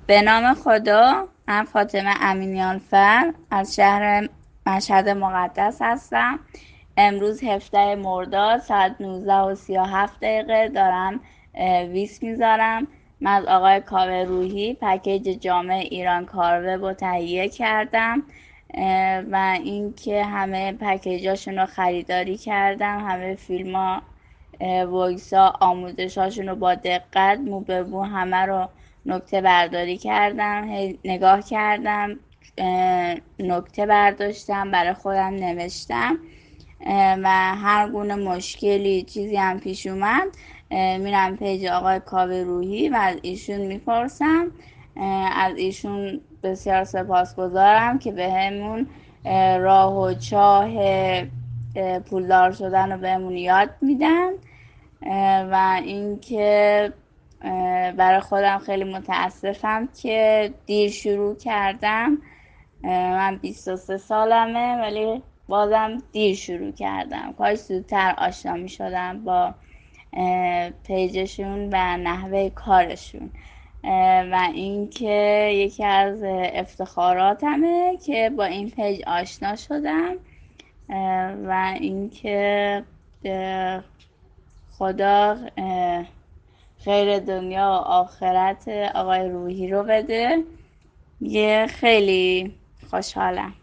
به نام خدا. من فاطمه امینیانفر از شهر مشهد مقدس هستم. امروز 17 مرداد ساعت 19:37 دارم ویس میذارم. من از آقای کاوه روحی پکیج جامع ایران کاروه رو تهیه کردم و اینکه همه پکیجاشون رو خریداری کردم. همه فیلم ها، وایس ها، آموزش هاشون رو با دقت مو به مو همه رو نکته برداری کردم، نگاه کردم، نکته برداشتم، برای خودم نوشتم و هر گونه مشکلی چیزی هم پیش اومد میرم پیج آقای کاوه روحی و از ایشون میپرسم. از ایشون بسیار سپاسگزارم که به همون راه و چاه پولدار شدن رو بهمون یاد میدن و اینکه برای خودم خیلی متاسفم که دیر شروع کردم. من 23 سالمه ولی بازم دیر شروع کردم. کاش زودتر آشنا می شدم با پیجشون و نحوه کارشون و اینکه یکی از افتخاراتمه که با این پیج آشنا شدم و اینکه خدا خیر دنیا و آخرت آقای روحی رو بده. یه خیلی خوشحالم.